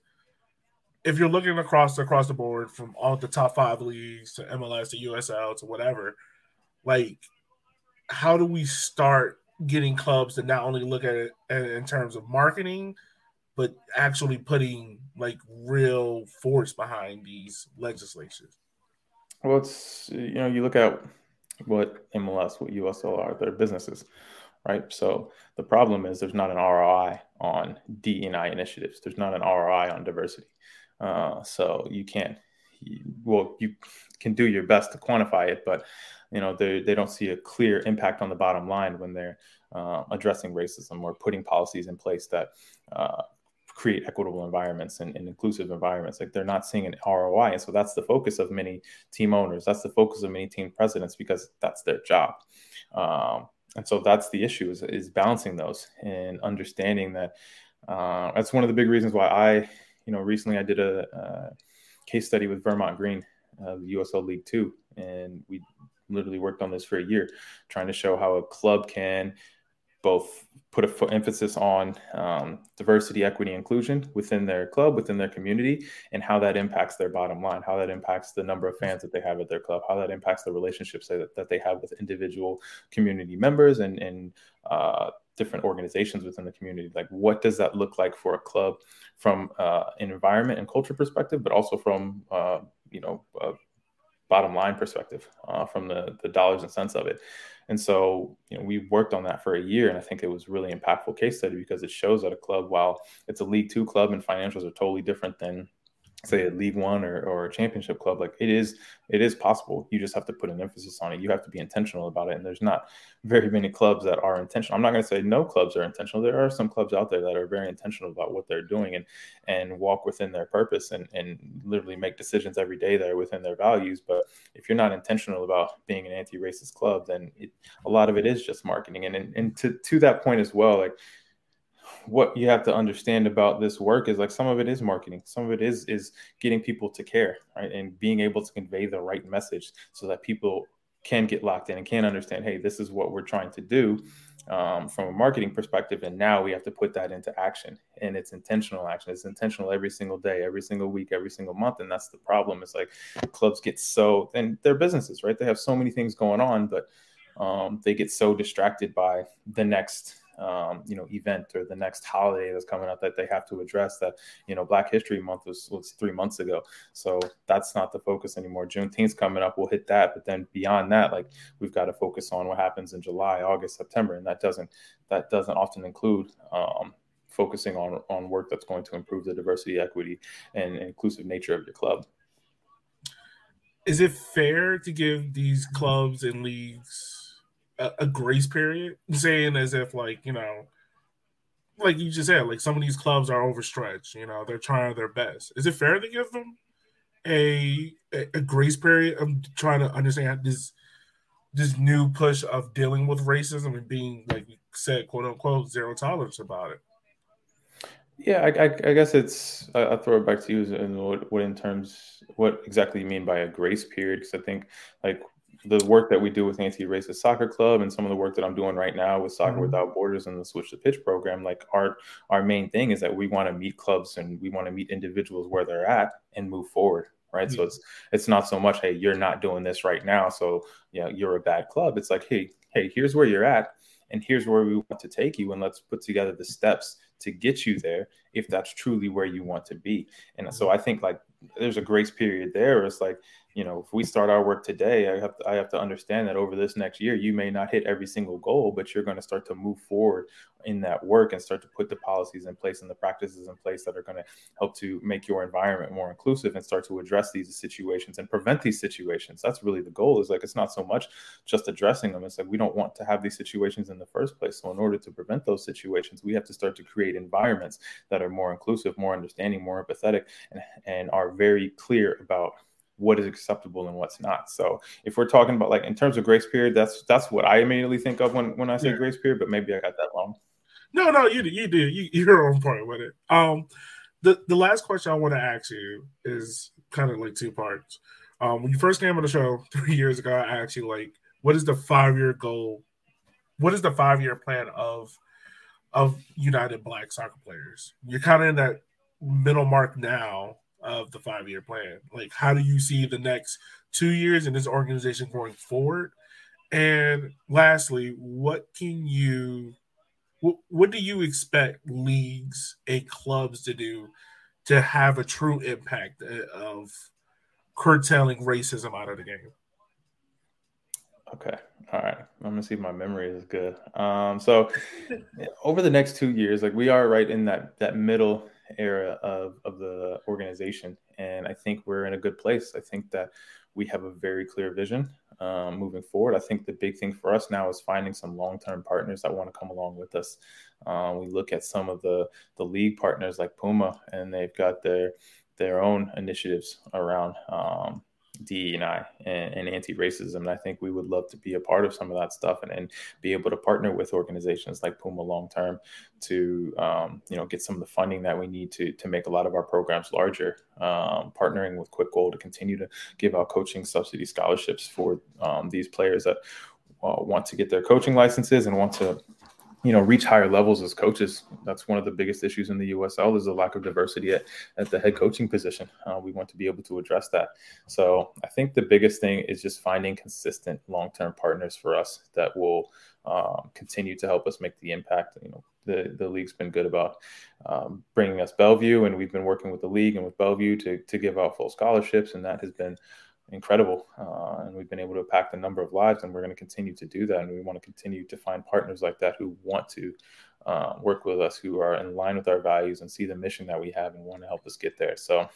If you're looking across across the board from all the top five leagues to M L S to U S L to whatever, like, how do we start getting clubs to not only look at it in terms of marketing, but actually putting like real force behind these legislations? Well, it's, you know, you look at what M L S, what U S L are, they're businesses, right? So the problem is there's not an R O I on D E and I initiatives. There's not an R O I on diversity. Uh, so you can't, you, well, you can do your best to quantify it, but, you know, they they don't see a clear impact on the bottom line when they're uh, addressing racism or putting policies in place that uh, create equitable environments and, and inclusive environments. Like, they're not seeing an R O I. And so that's the focus of many team owners. That's the focus of many team presidents, because that's their job. Um, and so that's the issue is, is balancing those and understanding that uh, that's one of the big reasons why I, you know, recently I did a, a case study with Vermont Green, uh, the U S L League Two. And we literally worked on this for a year, trying to show how a club can both put a f- emphasis on um, diversity, equity, inclusion within their club, within their community, and how that impacts their bottom line, how that impacts the number of fans that they have at their club, how that impacts the relationships that, that they have with individual community members and, and uh, different organizations within the community. Like, what does that look like for a club from uh, an environment and culture perspective, but also from, uh, you know, a bottom line perspective, uh, from the, the dollars and cents of it. And so, you know, we worked on that for a year, and I think it was a really impactful case study because it shows that a club, while it's a League Two club and financials are totally different than, say, a League One or, or a championship club, like it is, it is possible. You just have to put an emphasis on it. You have to be intentional about it. And there's not very many clubs that are intentional. I'm not going to say no clubs are intentional. There are some clubs out there that are very intentional about what they're doing and, and walk within their purpose and, and literally make decisions every day that are within their values. But if you're not intentional about being an anti-racist club, then it, a lot of it is just marketing. And, and, and to, to that point as well, like, what you have to understand about this work is like some of it is marketing, some of it is is getting people to care, right? And being able to convey the right message so that people can get locked in and can understand, hey, this is what we're trying to do um, from a marketing perspective. And now we have to put that into action, and it's intentional action. It's intentional every single day, every single week, every single month. And that's the problem. It's like clubs get so, and they're businesses, right? They have so many things going on, but um, they get so distracted by the next Um, you know, event or the next holiday that's coming up that they have to address. That, you know, Black History Month was, was three months ago. So that's not the focus anymore. Juneteenth's coming up, we'll hit that. But then beyond that, like, we've got to focus on what happens in July, August, September. And that doesn't, that doesn't often include um, focusing on, on work that's going to improve the diversity, equity, and inclusive nature of your club. Is it fair to give these clubs and leagues a, a grace period, saying as if, like, you know, like you just said, like some of these clubs are overstretched, you know, they're trying their best. Is it fair to give them a a, a grace period of trying to understand this this new push of dealing with racism and being, like we said, quote unquote, zero tolerance about it? Yeah, I, I, I guess it's, I, I'll throw it back to you in what, what in terms, what exactly you mean by a grace period? Because I think, like, the work that we do with Anti-Racist Soccer Club and some of the work that I'm doing right now with Soccer mm-hmm. Without Borders and the Switch the Pitch program, like, our our main thing is that we want to meet clubs and we want to meet individuals where they're at and move forward, right? Mm-hmm. So it's it's not so much, hey, you're not doing this right now, so, you know, you're a bad club. It's like, hey, hey, here's where you're at, and here's where we want to take you, and let's put together the steps to get you there if that's truly where you want to be. And so I think, like, there's a grace period there. It's like, you know, if we start our work today, I have to, I have to understand that over this next year, you may not hit every single goal, but you're going to start to move forward in that work and start to put the policies in place and the practices in place that are going to help to make your environment more inclusive and start to address these situations and prevent these situations. That's really the goal. Is like, it's not so much just addressing them. It's like, we don't want to have these situations in the first place. So in order to prevent those situations, we have to start to create environments that are more inclusive, more understanding, more empathetic, and, and are very clear about what is acceptable and what's not. So if we're talking about like in terms of grace period, that's that's what I immediately think of when, when I say yeah. grace period, but maybe I got that wrong. No, no, you you do. You, you're on point with it. Um, the, the last question I want to ask you is kind of like two parts. Um, when you first came on the show three years ago, I asked you, like, what is the five-year goal? What is the five-year plan of of United Black soccer players? You're kind of in that middle mark now of the five-year plan. Like, how do you see the next two years in this organization going forward? And lastly, what can you what, what do you expect leagues and clubs to do to have a true impact of curtailing racism out of the game? Okay. All right. I'm gonna see if my memory is good. Um, so over the next two years, like we are right in that that middle era of, of the organization. And I think we're in a good place. I think that we have a very clear vision um, moving forward. I think the big thing for us now is finding some long-term partners that want to come along with us. Uh, we look at some of the, the league partners like Puma, and they've got their, their own initiatives around um, D E and I and, and anti-racism. And I think we would love to be a part of some of that stuff and, and be able to partner with organizations like Puma long-term to, um, you know, get some of the funding that we need to, to make a lot of our programs larger, um, partnering with Quick Goal to continue to give out coaching subsidy scholarships for um, these players that uh, want to get their coaching licenses and want to, you know, reach higher levels as coaches. That's one of the biggest issues in the U S L is the lack of diversity at, at the head coaching position. Uh, we want to be able to address that. So I think the biggest thing is just finding consistent long-term partners for us that will um, continue to help us make the impact. You know, the, the league's been good about um, bringing us Bellevue, and we've been working with the league and with Bellevue to, to give out full scholarships. And that has been incredible. Uh, and we've been able to impact a number of lives, and we're going to continue to do that. And we want to continue to find partners like that who want to uh, work with us, who are in line with our values and see the mission that we have and want to help us get there. So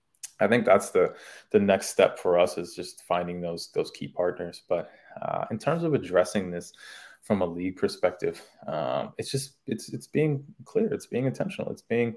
I think that's the, the next step for us, is just finding those, those key partners. But uh, in terms of addressing this from a league perspective, um, it's just, it's, it's being clear. It's being intentional. It's being,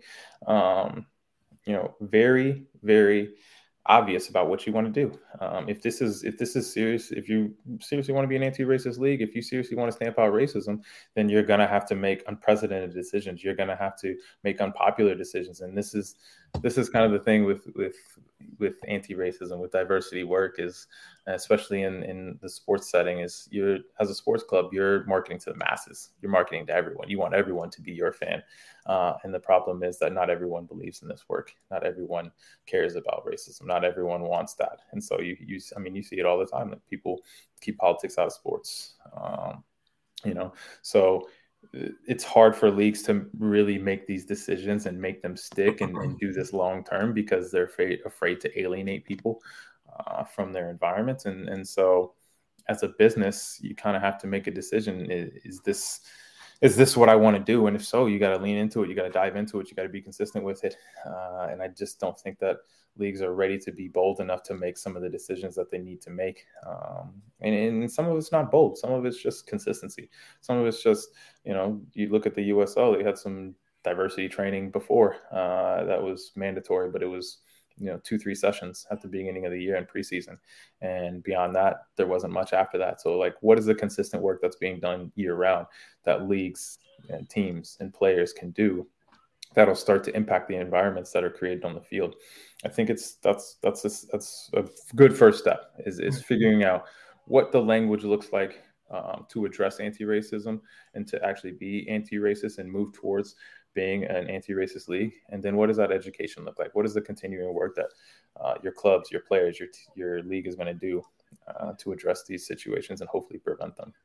um, you know, very, very obvious about what you want to do. Um, if this is if this is serious, if you seriously want to be an anti-racist league, if you seriously want to stamp out racism, then you're going to have to make unprecedented decisions. You're going to have to make unpopular decisions. And this is this is kind of the thing with with with anti-racism, with diversity work, is especially in in the sports setting, is you're, as a sports club, you're marketing to the masses. You're marketing to everyone. You want everyone to be your fan. Uh, and the problem is that not everyone believes in this work. Not everyone cares about racism. Not everyone wants that. And so you, you I mean, you see it all the time. Like, people keep politics out of sports. Um, you know, so it's hard for leagues to really make these decisions and make them stick and, and do this long term, because they're afraid, afraid to alienate people uh, from their environments. And and so as a business, you kind of have to make a decision. Is, is this is this what I want to do? And if so, you got to lean into it. You got to dive into it. You got to be consistent with it. Uh, and I just don't think that leagues are ready to be bold enough to make some of the decisions that they need to make. Um, and, and some of it's not bold. Some of it's just consistency. Some of it's just, you know, you look at the U S L, they had some diversity training before uh, that was mandatory, but it was, you know, two, three sessions at the beginning of the year in preseason. And beyond that, there wasn't much after that. So, like, what is the consistent work that's being done year round that leagues and teams and players can do that'll start to impact the environments that are created on the field? I think it's that's that's a, that's a good first step, is is figuring out what the language looks like um, to address anti-racism and to actually be anti-racist and move towards being an anti-racist league. And then what does that education look like? What is the continuing work that uh, your clubs, your players, your your league is going to do uh, to address these situations and hopefully prevent them?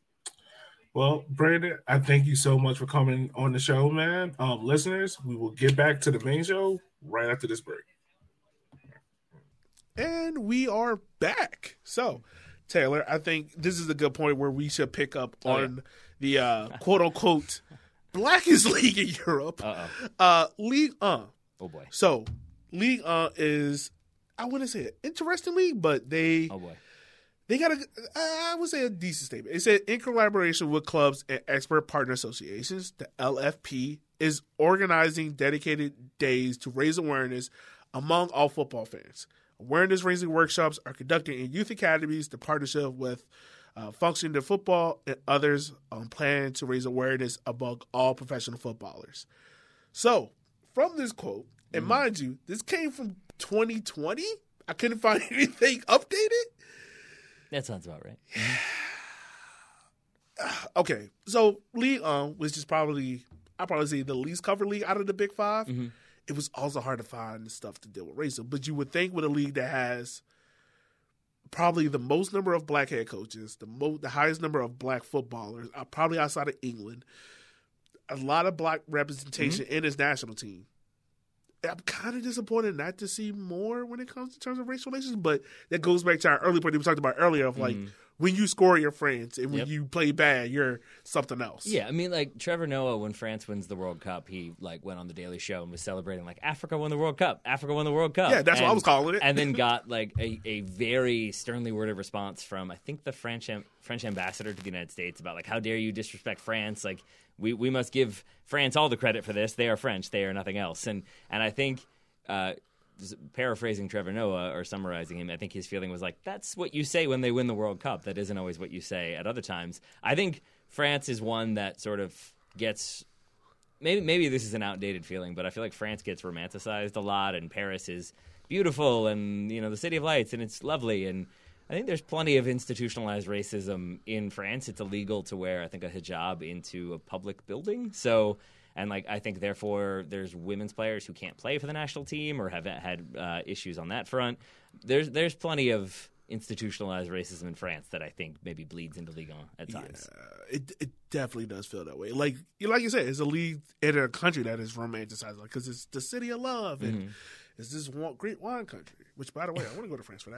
Well, Brandon, I thank you so much for coming on the show, man. Um, listeners, we will get back to the main show right after this break. And we are back. So, Taylor, I think this is a good point where we should pick up Oh, on yeah. the uh, quote-unquote blackest league in Europe. Uh-oh. Uh, Ligue one. Oh, boy. So, Ligue one is, I wouldn't say an interesting league, but they Oh, boy. they got a, I would say a decent statement. It said, in collaboration with clubs and expert partner associations, the L F P is organizing dedicated days to raise awareness among all football fans. Awareness raising workshops are conducted in youth academies, the partnership with uh, Function to Football and others on plan to raise awareness among all professional footballers. So, from this quote, and mm. mind you, this came from twenty twenty. I couldn't find anything updated. That sounds about right. Okay, so Ligue one, which is probably, I'd probably say the least covered league out of the big five. Mm-hmm. It was also hard to find stuff to deal with racism. But you would think with a league that has probably the most number of black head coaches, the most, the highest number of black footballers, uh, probably outside of England, a lot of black representation mm-hmm. in his national team. I'm kind of disappointed not to see more when it comes to terms of racial relations, but that goes back to our early point we talked about earlier of like, mm-hmm. when you score your France and when yep. you play bad, you're something else. Yeah, I mean, like Trevor Noah, when France wins the World Cup, he like went on the Daily Show and was celebrating like Africa won the World Cup, Africa won the World Cup. Yeah, that's and, what I was calling it. And then got like a, a very sternly worded response from I think the French French ambassador to the United States about like how dare you disrespect France? Like we we must give France all the credit for this. They are French. They are nothing else. And and I think. Uh, paraphrasing Trevor Noah or summarizing him, I think his feeling was like, that's what you say when they win the World Cup. That isn't always what you say at other times. I think France is one that sort of gets, maybe maybe this is an outdated feeling, but I feel like France gets romanticized a lot, and Paris is beautiful and, you know, the City of Lights, and it's lovely. And I think there's plenty of institutionalized racism in France. It's illegal to wear, I think, a hijab into a public building. So... And, like, I think, therefore, there's women's players who can't play for the national team or have had uh, issues on that front. There's there's plenty of institutionalized racism in France that I think maybe bleeds into Ligue one at times. Yeah, it it definitely does feel that way. Like like you said, it's a league in a country that is romanticized because it's the city of love and mm-hmm. it's this one, great wine country, which, by the way, I want to go to France for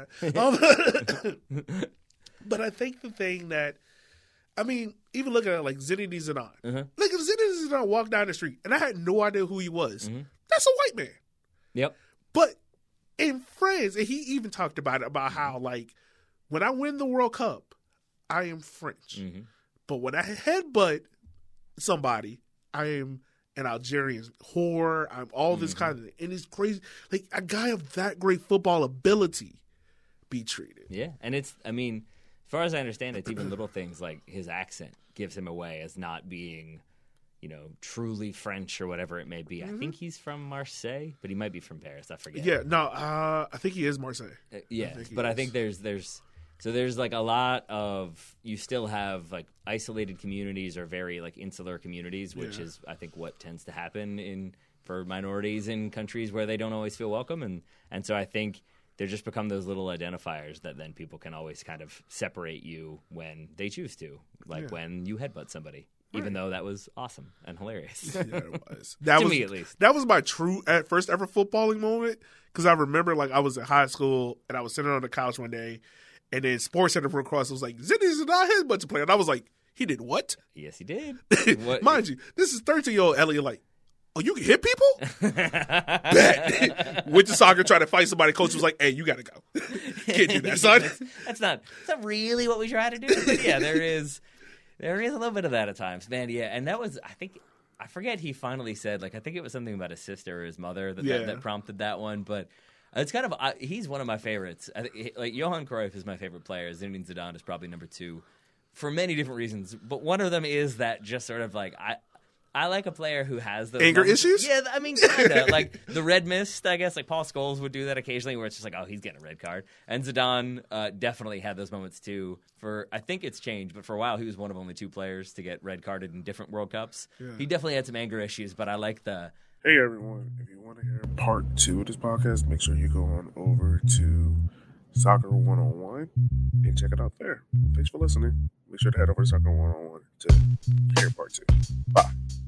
that. Um, but I think the thing that I mean, even looking at it like Zinedine Zidane. Mm-hmm. Like if Zinedine Zidane walked down the street and I had no idea who he was, mm-hmm. that's a white man. Yep. But in France, and he even talked about it, about how like when I win the World Cup, I am French. Mm-hmm. But when I headbutt somebody, I am an Algerian whore. I'm all this mm-hmm. kind of thing. And it's crazy. Like a guy of that great football ability be treated. Yeah. And it's, I mean, as far as I understand, it's even little things like his accent gives him away as not being, you know, truly French or whatever it may be. Mm-hmm. I think he's from Marseille, but he might be from Paris. I forget. Yeah, no, uh, I think he is Marseille. Uh, yeah, I but is. I think there's there's so there's like a lot of you still have like isolated communities or very like insular communities, which yeah. is I think what tends to happen in for minorities in countries where they don't always feel welcome, and and so I think. They just become those little identifiers that then people can always kind of separate you when they choose to, like yeah. when you headbutt somebody, right. even though that was awesome and hilarious. Yeah, it was. That to was, me, at least. That was my true at first ever footballing moment because I remember like I was in high school and I was sitting on the couch one day, and then Sports Center from across was like, Zinedine Zidane headbutt to play, and I was like, he did what? Yes, he did. Mind you, this is thirteen-year-old Elliot like. Oh, you can hit people? Bet. Went to soccer, tried to fight somebody. Coach was like, hey, you got to go. Can't do that, son. that's, that's, not, that's not really what we try to do. But yeah, there is there is a little bit of that at times. Man, yeah. And that was, I think, I forget he finally said, like, I think it was something about his sister or his mother that, yeah. that, that prompted that one. But it's kind of, I, he's one of my favorites. I, like, Johan Cruyff is my favorite player. Zinedine Zidane is probably number two for many different reasons. But one of them is that just sort of like, I, I like a player who has those anger moments. issues. Yeah, I mean, kind of like the red mist. I guess like Paul Scholes would do that occasionally, where it's just like, oh, he's getting a red card. And Zidane uh, definitely had those moments too. For I think it's changed, but for a while he was one of only two players to get red carded in different World Cups. Yeah. He definitely had some anger issues, but I like the. Hey everyone! If you want to hear part two of this podcast, make sure you go on over to Soccer one oh one and check it out there. Thanks for listening. Make sure to head over to Soccer one oh one to hear part two. Bye.